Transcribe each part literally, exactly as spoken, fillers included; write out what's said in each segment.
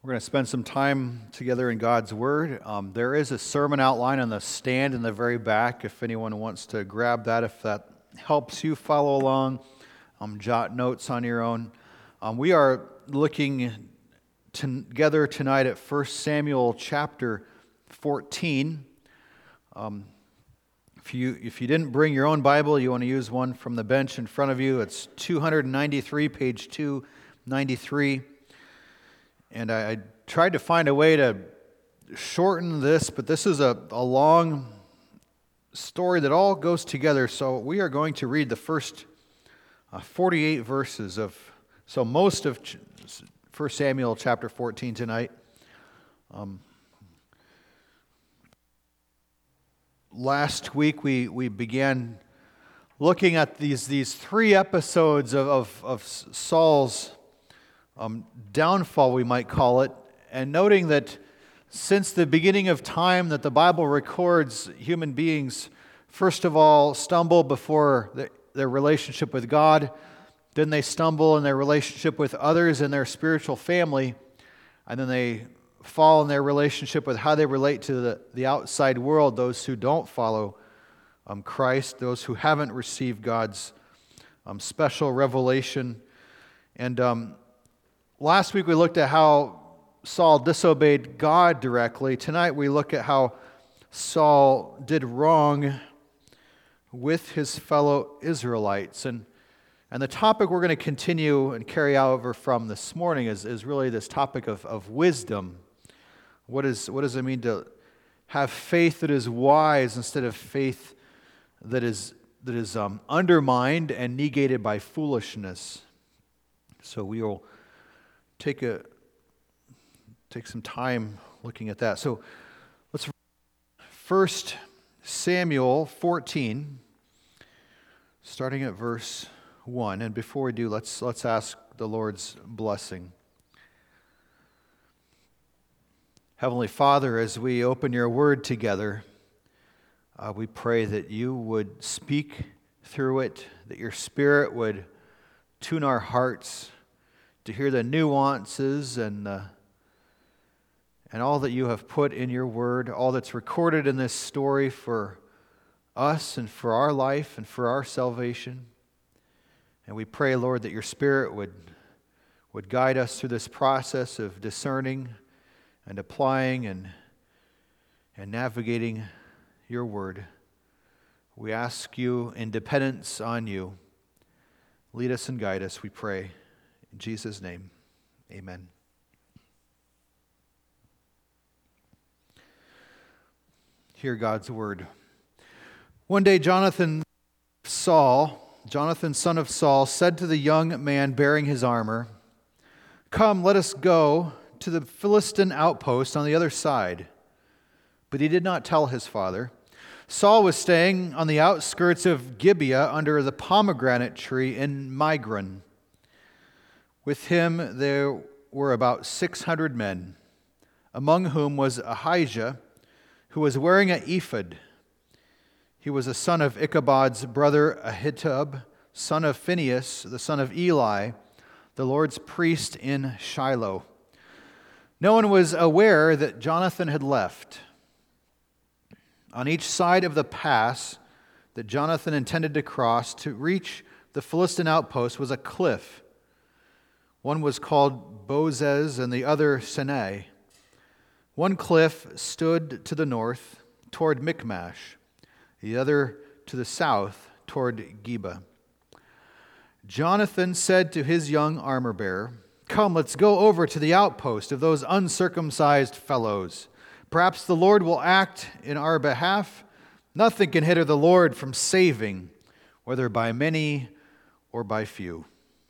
We're going to spend some time together in God's Word. Um, there is a sermon outline on the stand in the very back if anyone wants to grab that, if that helps you follow along, um, jot notes on your own. Um, we are looking together tonight at First Samuel chapter fourteen. Um, if you if you didn't bring your own Bible, you want to use one from the bench in front of you. It's two ninety-three, page two ninety-three. And I, I tried to find a way to shorten this, but this is a, a long story that all goes together. So we are going to read the first uh, forty-eight verses of, so most of First Samuel chapter fourteen tonight. Um, last week we, we began looking at these, these three episodes of, of, of Saul's Um, downfall, we might call it, and noting that since the beginning of time that the Bible records human beings, first of all, stumble before the, their relationship with God, then they stumble in their relationship with others in their spiritual family, and then they fall in their relationship with how they relate to the, the outside world, those who don't follow um, Christ, those who haven't received God's um, special revelation. And um, Last week we looked at how Saul disobeyed God directly. Tonight we look at how Saul did wrong with his fellow Israelites. And, and the topic we're going to continue and carry over from this morning is, is really this topic of, of wisdom. What is what does it mean to have faith that is wise instead of faith that is, that is um, undermined and negated by foolishness? So we will Take a take some time looking at that. So let's First Samuel fourteen, starting at verse one. And before we do, let's let's ask the Lord's blessing. Heavenly Father, as we open your word together, uh, we pray that you would speak through it, that your Spirit would tune our hearts to hear the nuances and uh, and all that you have put in your word, all that's recorded in this story for us and for our life and for our salvation. And we pray, Lord, that your Spirit would would guide us through this process of discerning and applying and and navigating your word. We ask you in dependence on you. Lead us and guide us, we pray. In Jesus' name, amen. Hear God's word. One day Jonathan, Saul, Jonathan, son of Saul, said to the young man bearing his armor, "Come, let us go to the Philistine outpost on the other side." But he did not tell his father. Saul was staying on the outskirts of Gibeah under the pomegranate tree in Migron. With him there were about six hundred men, among whom was Ahijah, who was wearing an ephod. He was a son of Ichabod's brother Ahitub, son of Phinehas, the son of Eli, the Lord's priest in Shiloh. No one was aware that Jonathan had left. On each side of the pass that Jonathan intended to cross to reach the Philistine outpost was a cliff. One was called Bozez and the other Seneh. One cliff stood to the north toward Michmash, the other to the south toward Geba. Jonathan said to his young armor-bearer, "Come, let's go over to the outpost of those uncircumcised fellows. Perhaps the Lord will act in our behalf. Nothing can hinder the Lord from saving, whether by many or by few."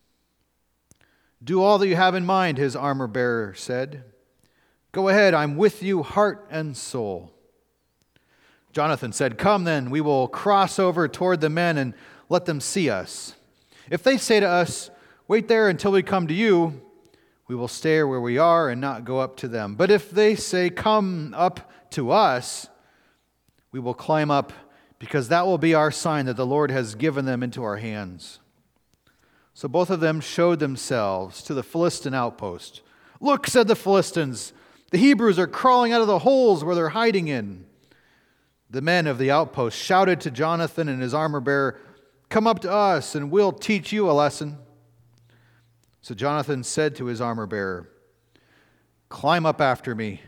"Do all that you have in mind," his armor-bearer said. "Go ahead, I'm with you, heart and soul." Jonathan said, "Come then, we will cross over toward the men and let them see us. If they say to us, 'Wait there until we come to you,' we will stay where we are and not go up to them. But if they say, 'Come up to us,' we will climb up, because that will be our sign that the Lord has given them into our hands." So both of them showed themselves to the Philistine outpost "Look," said the Philistines, "the Hebrews are crawling out of the holes where they're hiding in." The men of the outpost shouted to Jonathan and his armor-bearer, "Come up to us, and we'll teach you a lesson." So Jonathan said to his armor-bearer, "Climb up after me.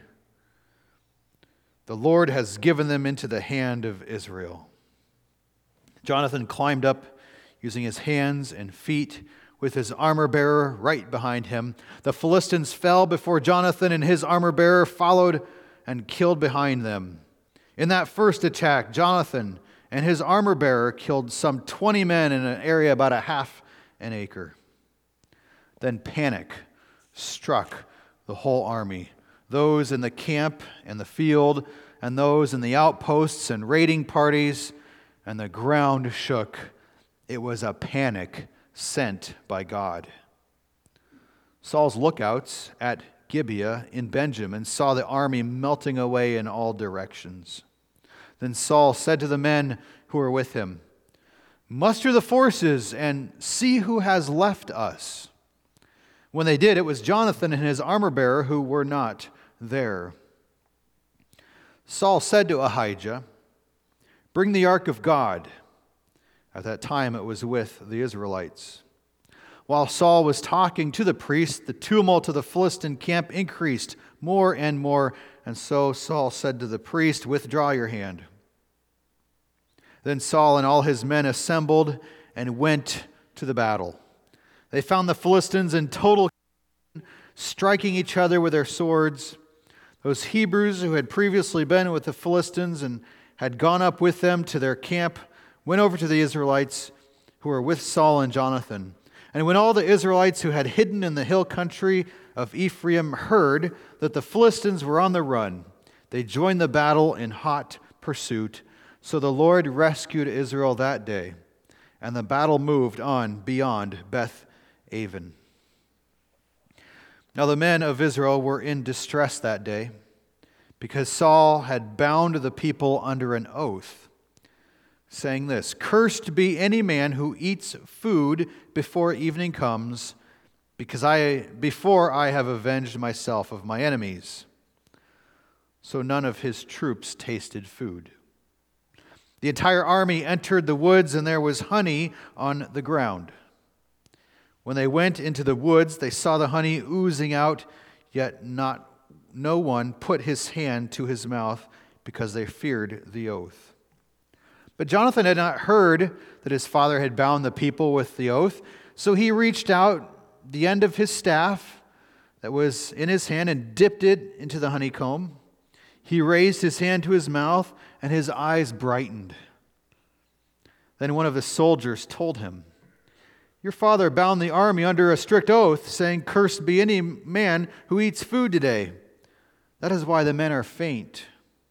The Lord has given them into the hand of Israel." Jonathan climbed up using his hands and feet, with his armor-bearer right behind him. The Philistines fell before Jonathan, and his armor-bearer followed and killed behind them. In that first attack, Jonathan and his armor-bearer killed some twenty men in an area about a half an acre. Then panic struck the whole army, those in the camp and the field, and those in the outposts and raiding parties, and the ground shook. It was a panic sent by God. Saul's lookouts at Gibeah in Benjamin saw the army melting away in all directions. Then Saul said to the men who were with him, "Muster the forces and see who has left us." When they did, it was Jonathan and his armor-bearer who were not there. Saul said to Ahijah, "Bring the ark of God." At that time it was with the Israelites. While Saul was talking to the priest, the tumult of the Philistine camp increased more and more, and so Saul said to the priest, "Withdraw your hand." Then Saul and all his men assembled and went to the battle. They found the Philistines in total confusion, striking each other with their swords. Those Hebrews who had previously been with the Philistines and had gone up with them to their camp went over to the Israelites who were with Saul and Jonathan. And when all the Israelites who had hidden in the hill country of Ephraim heard that the Philistines were on the run, they joined the battle in hot pursuit. So the Lord rescued Israel that day, and the battle moved on beyond Beth-aven. Now the men of Israel were in distress that day, because Saul had bound the people under an oath, saying this, "Cursed be any man who eats food before evening comes, because I before I have avenged myself of my enemies." So none of his troops tasted food. The entire army entered the woods, and there was honey on the ground. When they went into the woods, they saw the honey oozing out, yet not no one put his hand to his mouth, because they feared the oath. But Jonathan had not heard that his father had bound the people with the oath, so he reached out the end of his staff that was in his hand and dipped it into the honeycomb. He raised his hand to his mouth, and his eyes brightened. Then one of the soldiers told him, "Your father bound the army under a strict oath, saying, 'Cursed be any man who eats food today.' That is why the men are faint."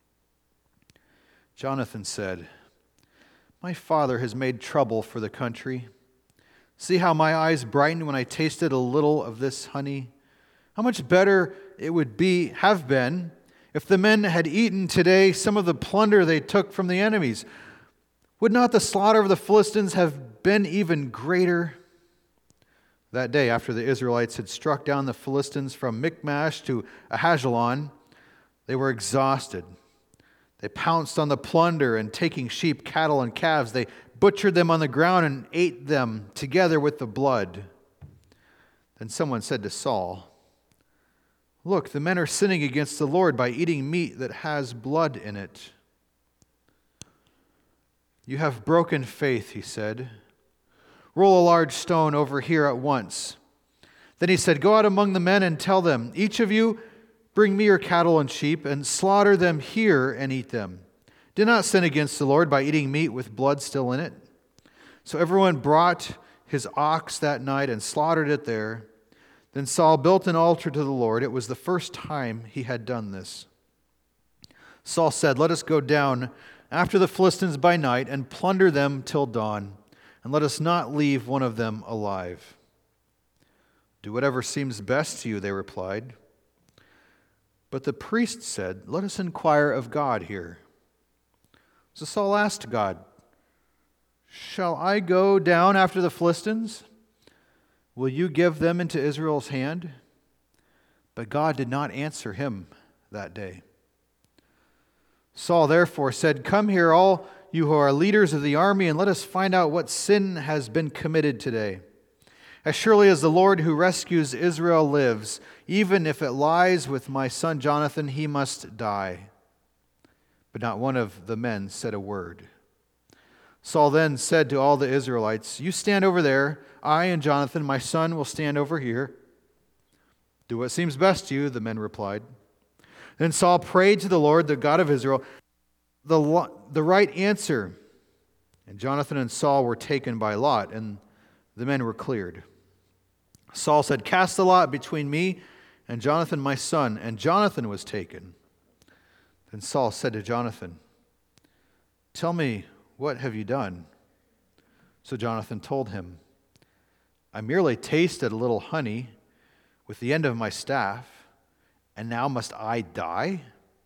Jonathan said, "My father has made trouble for the country. See how my eyes brightened when I tasted a little of this honey. How much better it would be have been if the men had eaten today some of the plunder they took from the enemies. Would not the slaughter of the Philistines have been even greater?" That day, after the Israelites had struck down the Philistines from Michmash to Ajalon, they were exhausted. They pounced on the plunder, and taking sheep, cattle, and calves, they butchered them on the ground and ate them together with the blood. Then someone said to Saul, "Look, the men are sinning against the Lord by eating meat that has blood in it." "You have broken faith," he said. "Roll a large stone over here at once." Then he said, "Go out among the men and tell them, 'Each of you bring me your cattle and sheep, and slaughter them here and eat them. Do not sin against the Lord by eating meat with blood still in it.'" So everyone brought his ox that night and slaughtered it there. Then Saul built an altar to the Lord. It was the first time he had done this. Saul said, "Let us go down after the Philistines by night and plunder them till dawn, and let us not leave one of them alive." "Do whatever seems best to you," they replied. But the priest said, "Let us inquire of God here." So Saul asked God, "Shall I go down after the Philistines? Will you give them into Israel's hand?" But God did not answer him that day. Saul therefore said, "Come here, all you who are leaders of the army, and let us find out what sin has been committed today. As surely as the Lord who rescues Israel lives, even if it lies with my son Jonathan, he must die." But not one of the men said a word. Saul then said to all the Israelites, "You stand over there. I and Jonathan, my son, will stand over here." "Do what seems best to you," the men replied. Then Saul prayed to the Lord, the God of Israel, the, the right answer. And Jonathan and Saul were taken by lot, and the men were cleared. Saul said, "Cast the lot between me and Jonathan my son." And Jonathan was taken. Then Saul said to Jonathan, "Tell me, what have you done?" So Jonathan told him, "I merely tasted a little honey with the end of my staff, and now must I die?"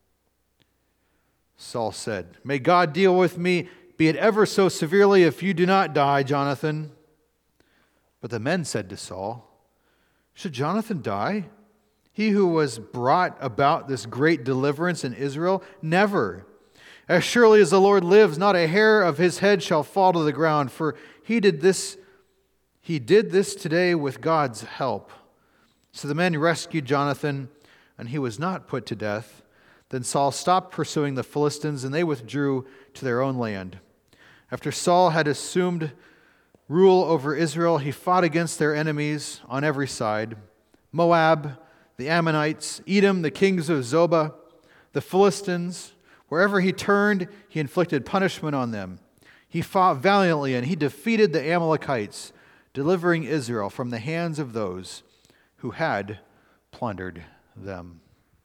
Saul said, "May God deal with me, be it ever so severely, if you do not die, Jonathan." But the men said to Saul, "Should Jonathan die? He who was brought about this great deliverance in Israel? Never. As surely as the Lord lives, not a hair of his head shall fall to the ground, for he did this, he did this today with God's help." So the men rescued Jonathan, and he was not put to death. Then Saul stopped pursuing the Philistines, and they withdrew to their own land. After Saul had assumed rule over Israel, he fought against their enemies on every side: Moab, the Ammonites, Edom, the kings of Zobah, the Philistines. Wherever he turned, he inflicted punishment on them. He fought valiantly, and he defeated the Amalekites, delivering Israel from the hands of those who had plundered them.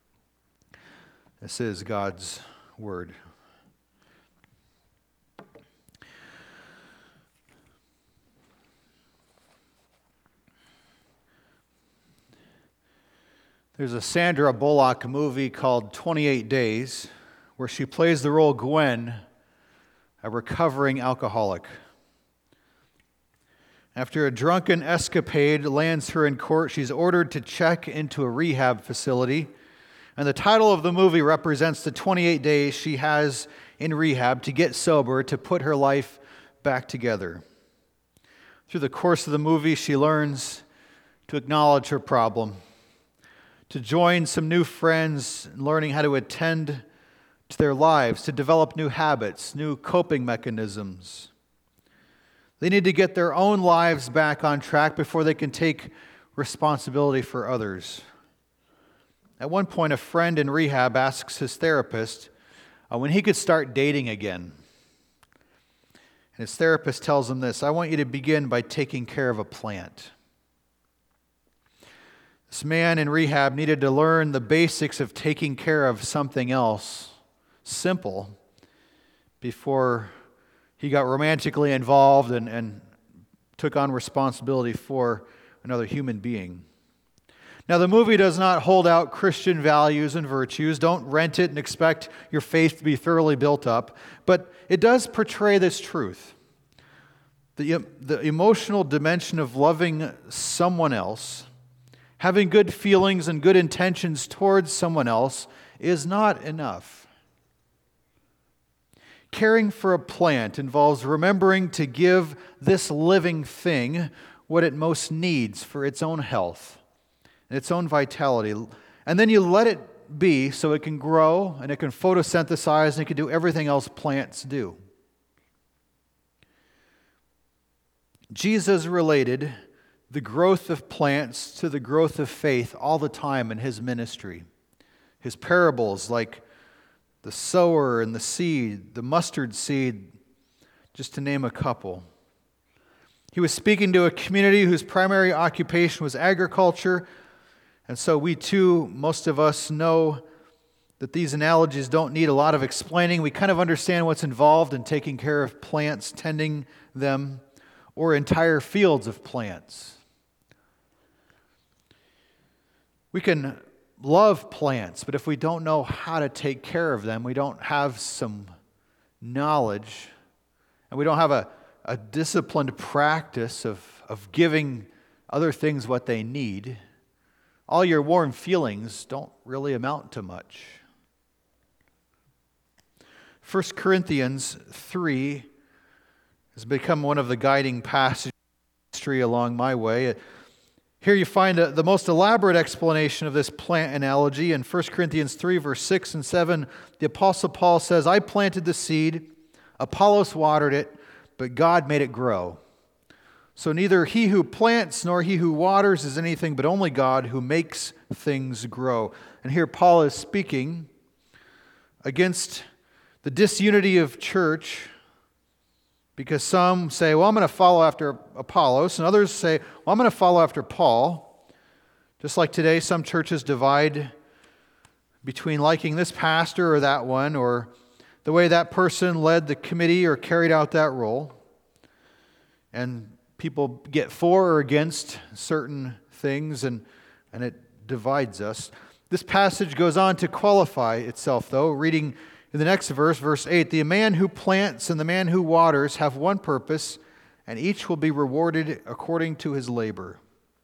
This is God's word. There's a Sandra Bullock movie called twenty-eight days, where she plays the role Gwen, a recovering alcoholic. After a drunken escapade lands her in court, she's ordered to check into a rehab facility. And the title of the movie represents the twenty-eight days she has in rehab to get sober, to put her life back together. Through the course of the movie, she learns to acknowledge her problem, to join some new friends, learning how to attend to their lives, to develop new habits, new coping mechanisms. They need to get their own lives back on track before they can take responsibility for others. At one point, a friend in rehab asks his therapist uh, when he could start dating again. And his therapist tells him this: "I want you to begin by taking care of a plant." This man in rehab needed to learn the basics of taking care of something else, simple, before he got romantically involved and, and took on responsibility for another human being. Now, the movie does not hold out Christian values and virtues. Don't rent it and expect your faith to be thoroughly built up. But it does portray this truth. The, the emotional dimension of loving someone else, having good feelings and good intentions towards someone else, is not enough. Caring for a plant involves remembering to give this living thing what it most needs for its own health and its own vitality. And then you let it be so it can grow and it can photosynthesize and it can do everything else plants do. Jesus related the growth of plants to the growth of faith all the time in his ministry. His parables, like the sower and the seed, the mustard seed, just to name a couple. He was speaking to a community whose primary occupation was agriculture, and so we too, most of us, know that these analogies don't need a lot of explaining. We kind of understand what's involved in taking care of plants, tending them, or entire fields of plants. We can love plants, but if we don't know how to take care of them, we don't have some knowledge, and we don't have a, a disciplined practice of, of giving other things what they need, all your warm feelings don't really amount to much. First Corinthians three has become one of the guiding passages of history along my way. Here you find a, the most elaborate explanation of this plant analogy. In First Corinthians three, verse six and seven, the Apostle Paul says, I planted the seed, Apollos watered it, but God made it grow. So neither he who plants nor he who waters is anything, but only God who makes things grow. And here Paul is speaking against the disunity of church, because some say, well, I'm going to follow after Apollos, and others say, well, I'm going to follow after Paul. Just like today, some churches divide between liking this pastor or that one, or the way that person led the committee or carried out that role. And people get for or against certain things, and, and it divides us. This passage goes on to qualify itself, though, reading in the next verse, verse eight, the man who plants and the man who waters have one purpose, and each will be rewarded according to his labor.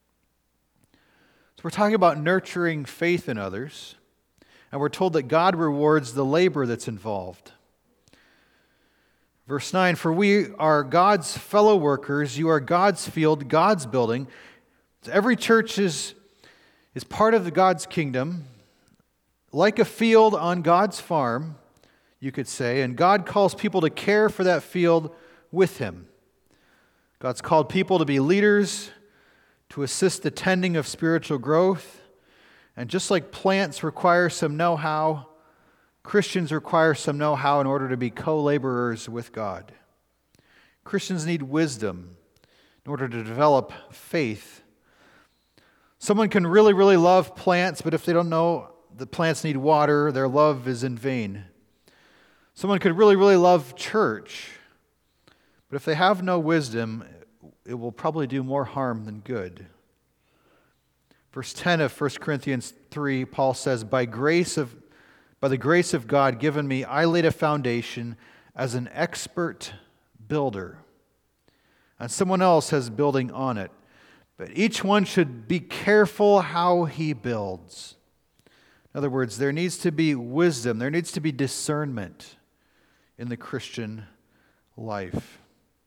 So we're talking about nurturing faith in others, and we're told that God rewards the labor that's involved. Verse nine, for we are God's fellow workers, you are God's field, God's building. So every church is, is part of the God's kingdom, like a field on God's farm, you could say, and God calls people to care for that field with Him. God's called people to be leaders, to assist the tending of spiritual growth, and just like plants require some know-how, Christians require some know-how in order to be co-laborers with God. Christians need wisdom in order to develop faith. Someone can really, really love plants, but if they don't know the plants need water, their love is in vain. Someone could really, really love church, but if they have no wisdom, it will probably do more harm than good. Verse ten of First Corinthians three, Paul says, By grace of, by the grace of God given me, I laid a foundation as an expert builder, and someone else has building on it. But each one should be careful how he builds. In other words, there needs to be wisdom, there needs to be discernment in the Christian life.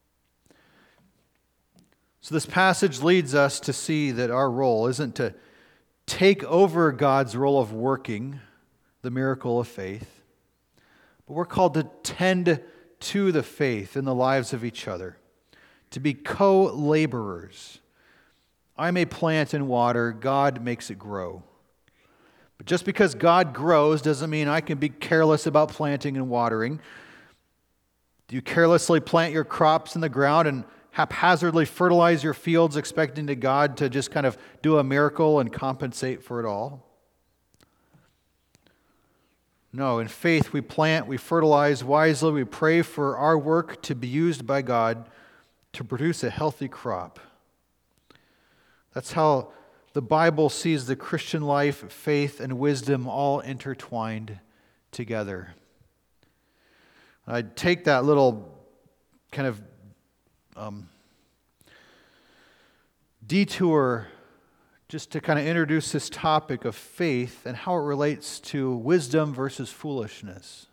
So this passage leads us to see that our role isn't to take over God's role of working the miracle of faith, but we're called to tend to the faith in the lives of each other, to be co-laborers. I may plant and water, God makes it grow. But just because God grows doesn't mean I can be careless about planting and watering. Do you carelessly plant your crops in the ground and haphazardly fertilize your fields expecting to God to just kind of do a miracle and compensate for it all? No, in faith we plant, we fertilize wisely, we pray for our work to be used by God to produce a healthy crop. That's how the Bible sees the Christian life, faith, and wisdom all intertwined together. I'd take that little kind of um, detour just to kind of introduce this topic of faith and how it relates to wisdom versus foolishness.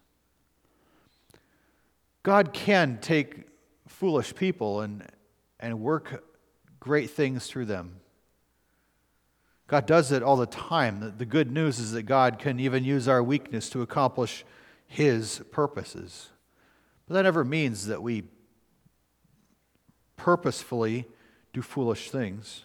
God can take foolish people and, and work great things through them. God does it all the time. The, the good news is that God can even use our weakness to accomplish His purposes. But that never means that we purposefully do foolish things.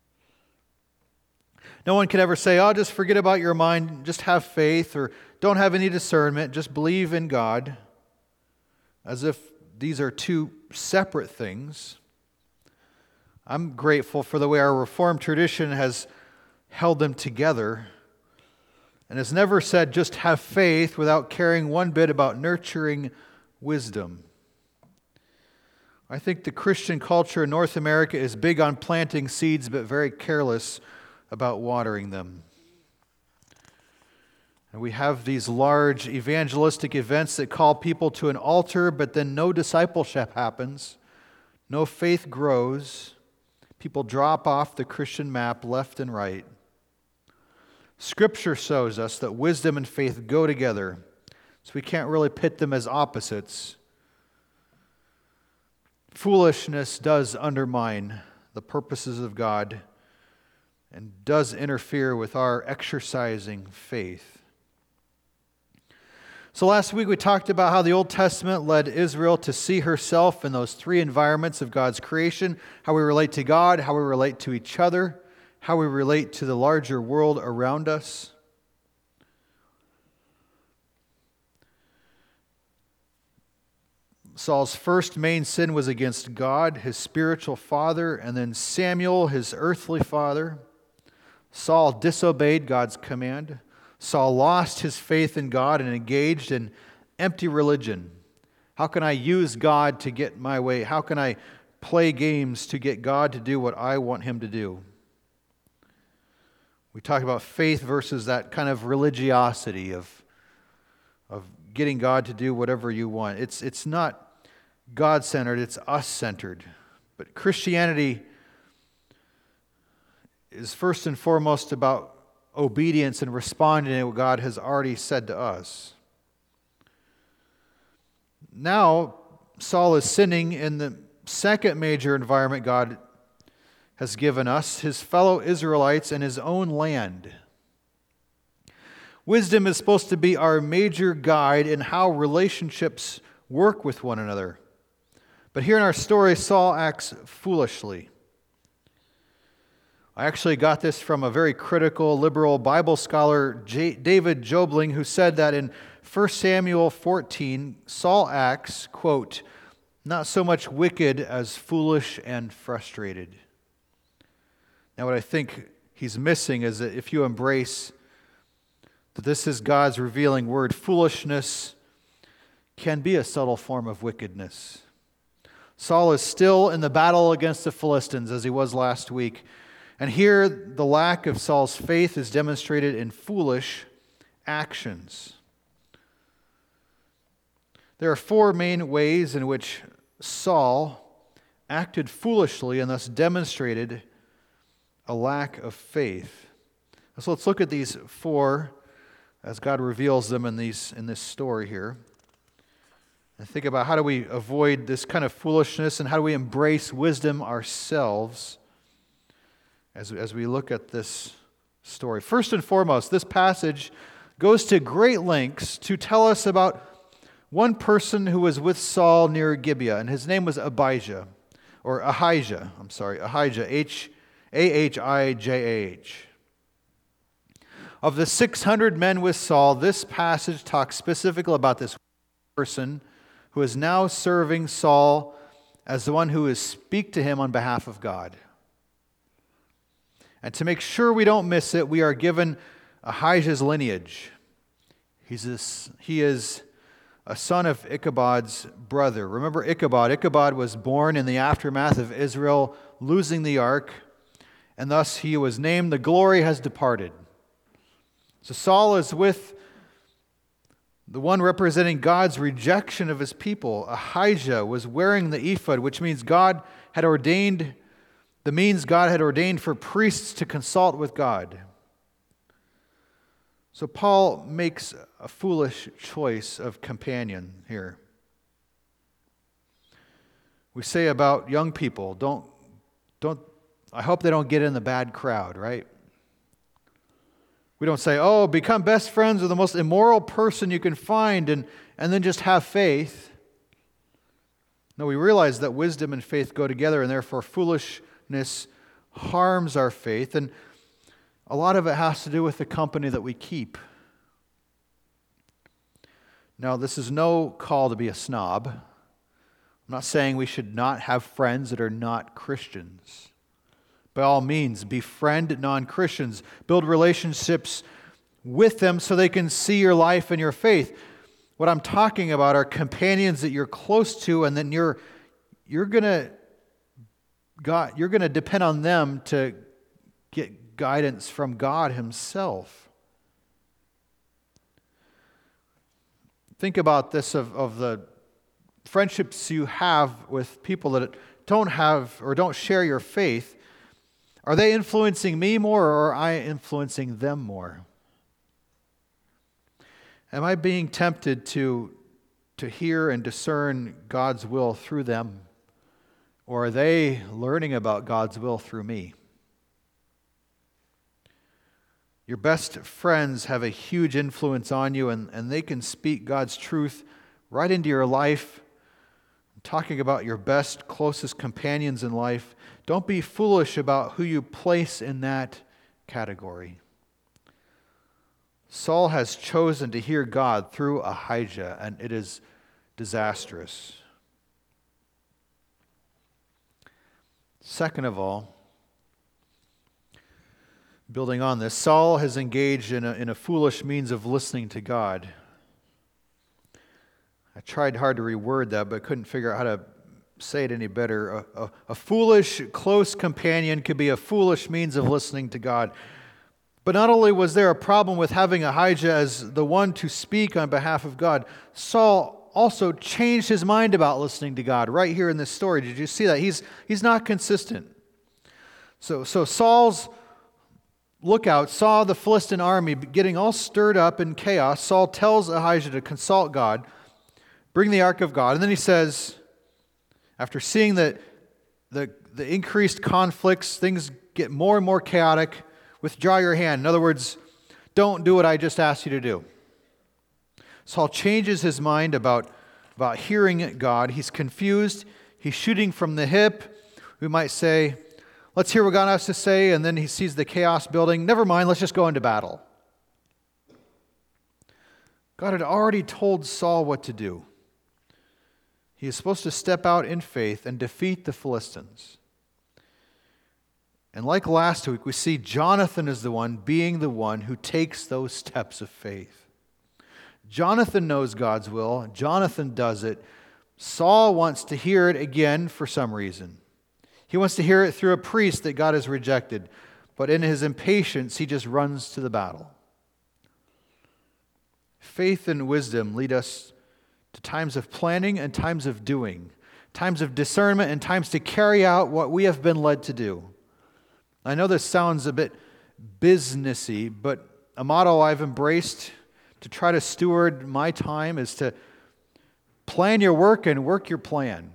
No one can ever say, oh, just forget about your mind, just have faith, or don't have any discernment, just believe in God, as if these are two separate things. I'm grateful for the way our Reformed tradition has held them together and has never said just have faith without caring one bit about nurturing wisdom. I think the Christian culture in North America is big on planting seeds but very careless about watering them. And we have these large evangelistic events that call people to an altar, but then no discipleship happens, no faith grows, people drop off the Christian map left and right. Scripture shows us that wisdom and faith go together, so we can't really pit them as opposites. Foolishness does undermine the purposes of God and does interfere with our exercising faith. So last week we talked about how the Old Testament led Israel to see herself in those three environments of God's creation, how we relate to God, how we relate to each other, how we relate to the larger world around us. Saul's first main sin was against God, his spiritual father, and then Samuel, his earthly father. Saul disobeyed God's command. Saul lost his faith in God and engaged in empty religion. How can I use God to get my way? How can I play games to get God to do what I want him to do? We talk about faith versus that kind of religiosity of, of getting God to do whatever you want. It's, it's not God-centered, it's us-centered. But Christianity is first and foremost about obedience and responding to what God has already said to us. Now, Saul is sinning in the second major environment God has given us, his fellow Israelites and his own land. Wisdom is supposed to be our major guide in how relationships work with one another. But here in our story, Saul acts foolishly. I actually got this from a very critical, liberal Bible scholar, J- David Jobling, who said that in First Samuel fourteen, Saul acts, quote, not so much wicked as foolish and frustrated. Now, what I think he's missing is that if you embrace that this is God's revealing word, foolishness can be a subtle form of wickedness. Saul is still in the battle against the Philistines, as he was last week. And here, the lack of Saul's faith is demonstrated in foolish actions. There are four main ways in which Saul acted foolishly and thus demonstrated a lack of faith. So let's look at these four as God reveals them in these in this story here. And think about how do we avoid this kind of foolishness and how do we embrace wisdom ourselves as, as we look at this story. First and foremost, this passage goes to great lengths to tell us about one person who was with Saul near Gibeah, and his name was Abijah, or Ahijah, I'm sorry, Ahijah, H A H I J A H. Of the six hundred men with Saul, this passage talks specifically about this person who is now serving Saul as the one who is speak to him on behalf of God. And to make sure we don't miss it, we are given Ahijah's lineage. He's this, he is a son of Ichabod's brother. Remember Ichabod. Ichabod was born in the aftermath of Israel losing the ark, and thus he was named, the glory has departed. So Saul is with the one representing God's rejection of his people. Ahijah was wearing the ephod, which means God had ordained, the means God had ordained for priests to consult with God. So Paul makes a foolish choice of companion here. We say about young people, don't, don't, I hope they don't get in the bad crowd, right? We don't say, oh, become best friends with the most immoral person you can find and, and then just have faith. No, we realize that wisdom and faith go together, and therefore foolishness harms our faith. And a lot of it has to do with the company that we keep. Now, this is no call to be a snob. I'm not saying we should not have friends that are not Christians. By all means, befriend non-Christians. Build relationships with them so they can see your life and your faith. What I'm talking about are companions that you're close to, and then you're you're gonna God, you're gonna depend on them to get guidance from God Himself. Think about this of, of the friendships you have with people that don't have or don't share your faith. Are they influencing me more, or are I influencing them more? Am I being tempted to, to hear and discern God's will through them? Or are they learning about God's will through me? Your best friends have a huge influence on you, and, and they can speak God's truth right into your life. I'm talking about your best, closest companions in life. Don't be foolish about who you place in that category. Saul has chosen to hear God through Ahijah, and it is disastrous. Second of all, building on this, Saul has engaged in a, in a foolish means of listening to God. I tried hard to reword that, but couldn't figure out how to say it any better. A, a, a foolish, close companion could be a foolish means of listening to God. But not only was there a problem with having Ahijah as the one to speak on behalf of God, Saul also changed his mind about listening to God right here in this story. Did you see that? He's, he's not consistent. So, so Saul's lookout saw the Philistine army getting all stirred up in chaos. Saul tells Ahijah to consult God, bring the ark of God, and then he says, after seeing that the, the increased conflicts, things get more and more chaotic, withdraw your hand. In other words, don't do what I just asked you to do. Saul changes his mind about, about hearing God. He's confused. He's shooting from the hip. We might say, let's hear what God has to say, and then he sees the chaos building. Never mind, let's just go into battle. God had already told Saul what to do. He is supposed to step out in faith and defeat the Philistines. And like last week, we see Jonathan is the one being the one who takes those steps of faith. Jonathan knows God's will. Jonathan does it. Saul wants to hear it again for some reason. He wants to hear it through a priest that God has rejected. But in his impatience, he just runs to the battle. Faith and wisdom lead us to times of planning and times of doing, times of discernment and times to carry out what we have been led to do. I know this sounds a bit businessy, but a motto I've embraced to try to steward my time is to plan your work and work your plan.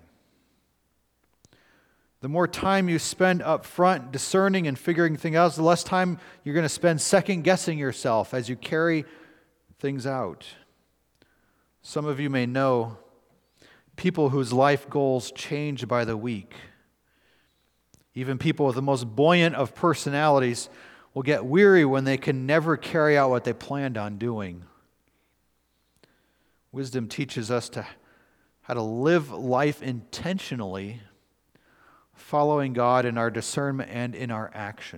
The more time you spend up front discerning and figuring things out, the less time you're going to spend second-guessing yourself as you carry things out. Some of you may know people whose life goals change by the week. Even people with the most buoyant of personalities will get weary when they can never carry out what they planned on doing. Wisdom teaches us to how to live life intentionally, following God in our discernment and in our action.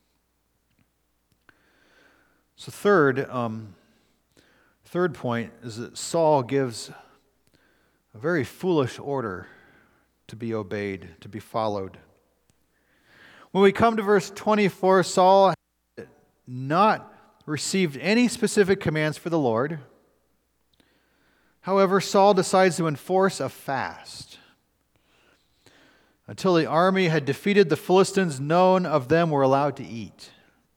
So third, um, third point is that Saul gives a very foolish order to be obeyed, to be followed. When we come to verse twenty-four, Saul had not received any specific commands for the Lord. However, Saul decides to enforce a fast. Until the army had defeated the Philistines, none of them were allowed to eat.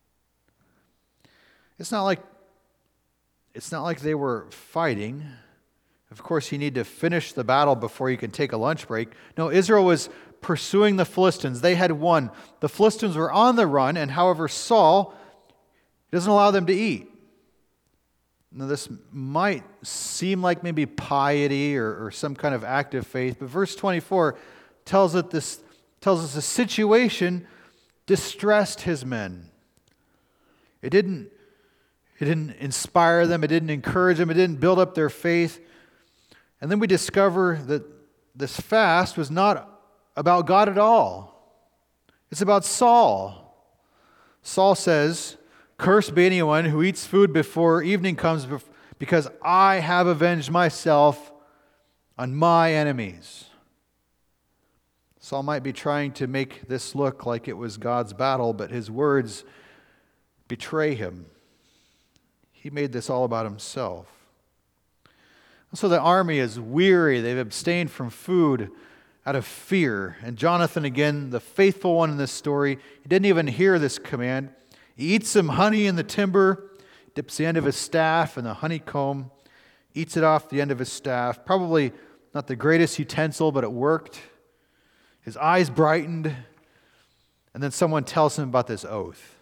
It's not like, it's not like they were fighting. Of course, you need to finish the battle before you can take a lunch break. No, Israel was pursuing the Philistines. They had won. The Philistines were on the run, and however, Saul doesn't allow them to eat. Now, this might seem like maybe piety or, or some kind of act of faith, but verse twenty-four tells it this tells us the situation distressed his men. It didn't, it didn't inspire them, it didn't encourage them, it didn't build up their faith. And then we discover that this fast was not about God at all. It's about Saul. Saul says, "Cursed be anyone who eats food before evening comes, because I have avenged myself on my enemies." Saul might be trying to make this look like it was God's battle, but his words betray him. He made this all about himself. And so the army is weary. They've abstained from food out of fear. And Jonathan, again, the faithful one in this story, he didn't even hear this command. He eats some honey in the timber, dips the end of his staff in the honeycomb, eats it off the end of his staff. Probably not the greatest utensil, but it worked. His eyes brightened, and then someone tells him about this oath.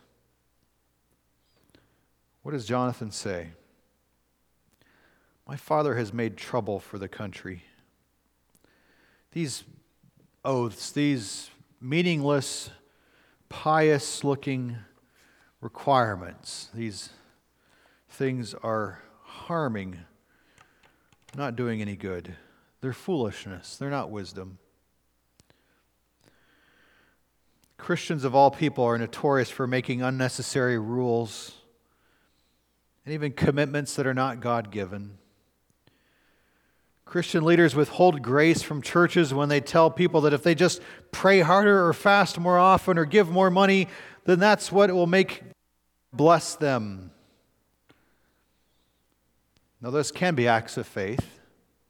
What does Jonathan say? My father has made trouble for the country. These oaths, these meaningless, pious-looking requirements, these things are harming, not doing any good. They're foolishness. They're not wisdom. Christians of all people are notorious for making unnecessary rules and even commitments that are not God-given. Christian leaders withhold grace from churches when they tell people that if they just pray harder or fast more often or give more money, then that's what will make bless them. Now, this can be acts of faith,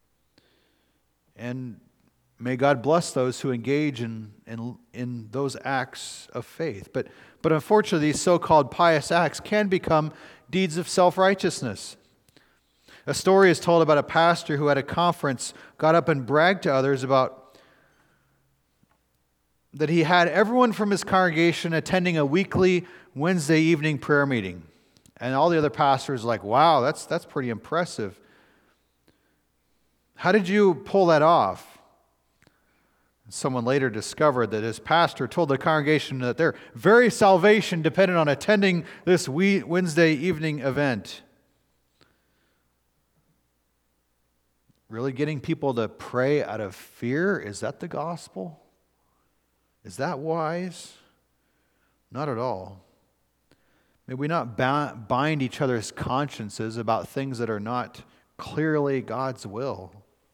and may God bless those who engage in, in, in those acts of faith. But, but unfortunately, these so-called pious acts can become deeds of self-righteousness. A story is told about a pastor who at a conference got up and bragged to others about that he had everyone from his congregation attending a weekly Wednesday evening prayer meeting. And all the other pastors were like, wow, that's, that's pretty impressive. How did you pull that off? Someone later discovered that his pastor told the congregation that their very salvation depended on attending this Wednesday evening event. Really getting people to pray out of fear? Is that the gospel? Is that wise? Not at all. May we not bind each other's consciences about things that are not clearly God's will.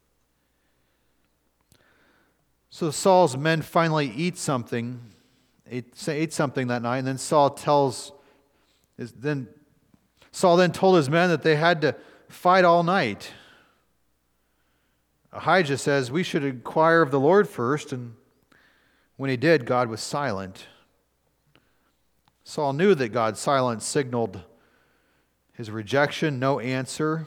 So Saul's men finally eat something, ate, ate something that night, and then Saul tells, then Saul then told his men that they had to fight all night. Ahijah says, we should inquire of the Lord first, and when he did, God was silent. Saul knew that God's silence signaled his rejection, no answer.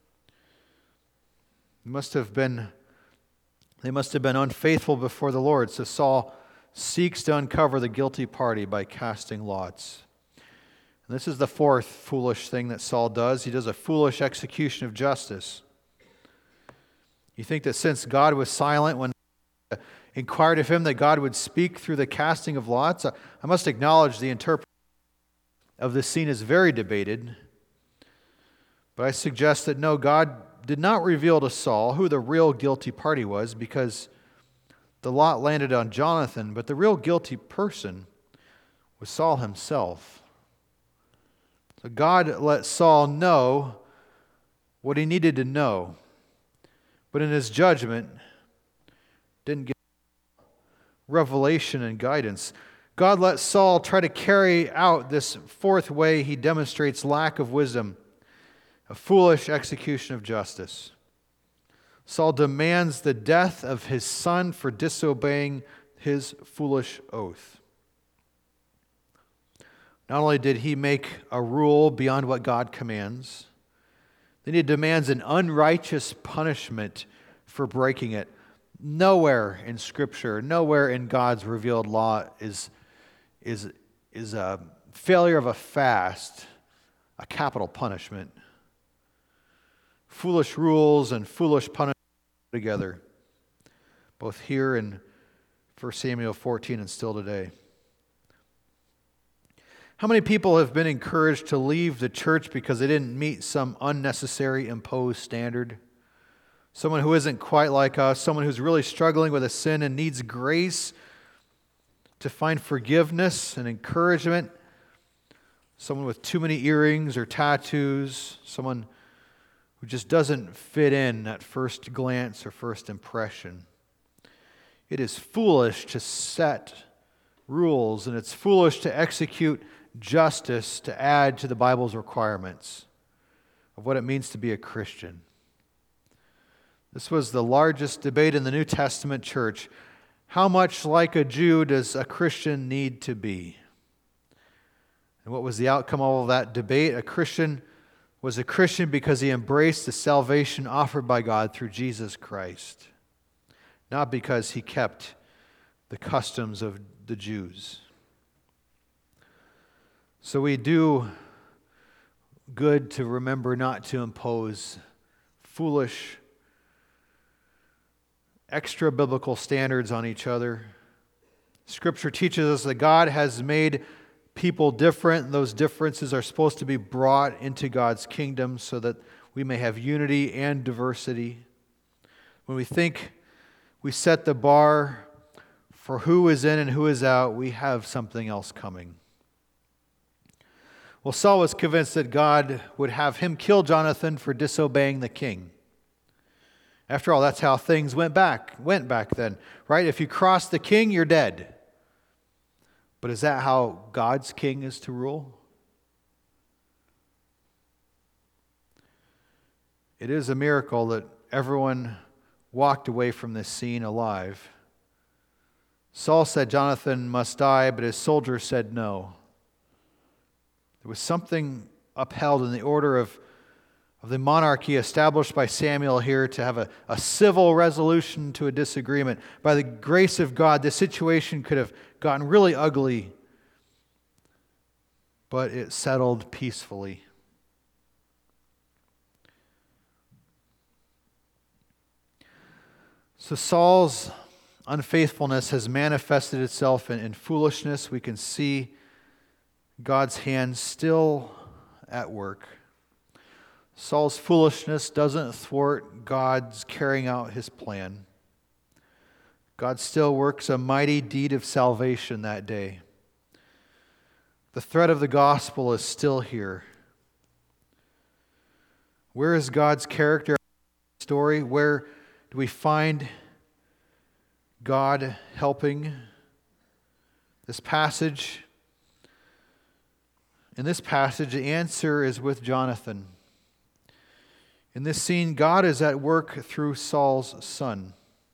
He must have been, they must have been unfaithful before the Lord, so Saul seeks to uncover the guilty party by casting lots. And this is the fourth foolish thing that Saul does. He does a foolish execution of justice. You think that since God was silent when he inquired of him that God would speak through the casting of lots? I must acknowledge the interpretation of this scene is very debated. But I suggest that no, God did not reveal to Saul who the real guilty party was because the lot landed on Jonathan, but the real guilty person was Saul himself. So God let Saul know what he needed to know. But in his judgment, didn't give revelation and guidance. God let Saul try to carry out this fourth way he demonstrates lack of wisdom, a foolish execution of justice. Saul demands the death of his son for disobeying his foolish oath. Not only did he make a rule beyond what God commands, then he demands an unrighteous punishment for breaking it. Nowhere in Scripture, nowhere in God's revealed law is, is, is a failure of a fast a capital punishment. Foolish rules and foolish punishment together, both here in First Samuel fourteen and still today. How many people have been encouraged to leave the church because they didn't meet some unnecessary imposed standard? Someone who isn't quite like us, someone who's really struggling with a sin and needs grace to find forgiveness and encouragement. Someone with too many earrings or tattoos, someone who just doesn't fit in at first glance or first impression. It is foolish to set rules, and it's foolish to execute justice to add to the Bible's requirements of what it means to be a Christian. This was the largest debate in the New Testament church. How much like a Jew does a Christian need to be? And what was the outcome of all that debate? A Christian was a Christian because he embraced the salvation offered by God through Jesus Christ, not because he kept the customs of the Jews. So we do good to remember not to impose foolish, extra biblical standards on each other. Scripture teaches us that God has made people different. Those differences are supposed to be brought into God's kingdom so that we may have unity and diversity. When we think we set the bar for who is in and who is out, we have something else coming. Well, Saul was convinced that God would have him kill Jonathan for disobeying the king. After all, that's how things went back, went back then, right? If you cross the king, you're dead. But is that how God's king is to rule? It is a miracle that everyone walked away from this scene alive. Saul said Jonathan must die, but his soldiers said no. There was something upheld in the order of, of the monarchy established by Samuel here to have a, a civil resolution to a disagreement. By the grace of God, this situation could have gotten really ugly, but it settled peacefully. So Saul's unfaithfulness has manifested itself in, in foolishness. We can see God's hand still at work. Saul's foolishness doesn't thwart God's carrying out his plan. God still works a mighty deed of salvation that day. The thread of the gospel is still here. Where is God's character in the story? Where do we find God helping? This passage In this passage, the answer is with Jonathan. In this scene, God is at work through Saul's son.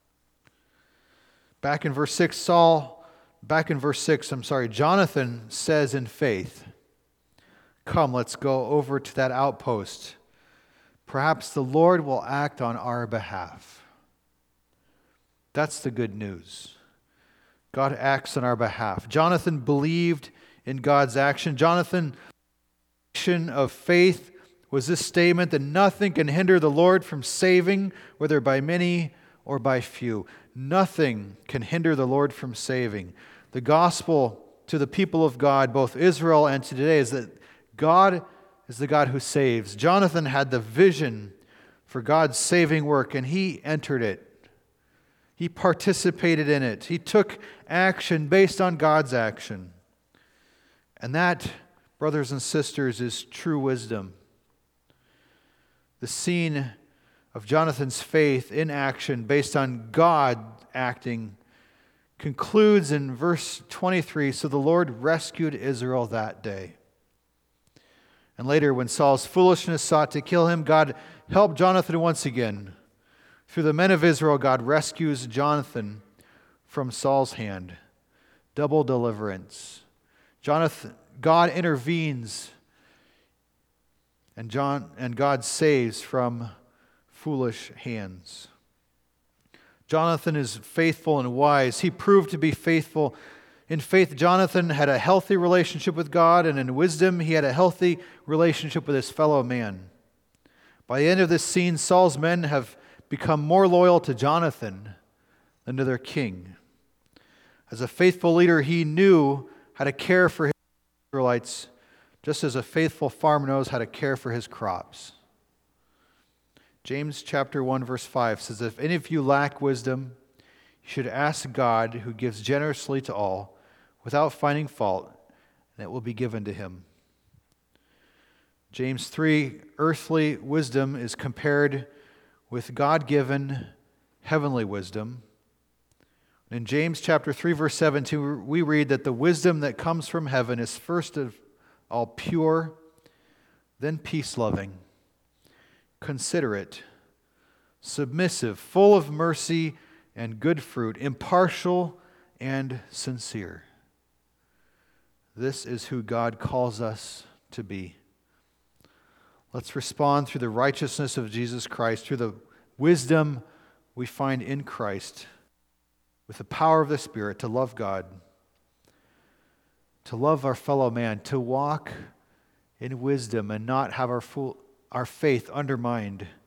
Back in verse six, Saul, back in verse six, I'm sorry, Jonathan says in faith, "Come, let's go over to that outpost. Perhaps the Lord will act on our behalf." That's the good news. God acts on our behalf. Jonathan believed in God's action. Jonathan's action of faith was this statement that nothing can hinder the Lord from saving, whether by many or by few. Nothing can hinder the Lord from saving. The gospel to the people of God, both Israel and to today, is that God is the God who saves. Jonathan had the vision for God's saving work, and he entered it. He participated in it. He took action based on God's action. And that, brothers and sisters, is true wisdom. The scene of Jonathan's faith in action based on God acting concludes in verse twenty-three, "So the Lord rescued Israel that day." And later, when Saul's foolishness sought to kill him, God helped Jonathan once again. Through the men of Israel, God rescues Jonathan from Saul's hand. Double deliverance. Jonathan, God intervenes, and John and God saves from foolish hands. Jonathan is faithful and wise. He proved to be faithful. In faith, Jonathan had a healthy relationship with God, and in wisdom, he had a healthy relationship with his fellow man. By the end of this scene, Saul's men have become more loyal to Jonathan than to their king. As a faithful leader, he knew how to care for his Israelites, just as a faithful farmer knows how to care for his crops. James chapter one, verse five says, "If any of you lack wisdom, you should ask God, who gives generously to all, without finding fault, and it will be given to him." James three, earthly wisdom is compared with God-given heavenly wisdom. In James chapter three, verse seventeen, we read that the wisdom that comes from heaven is first of all pure, then peace-loving, considerate, submissive, full of mercy and good fruit, impartial and sincere. This is who God calls us to be. Let's respond through the righteousness of Jesus Christ, through the wisdom we find in Christ, with the power of the Spirit to love God, to love our fellow man, to walk in wisdom and not have our full, our faith undermined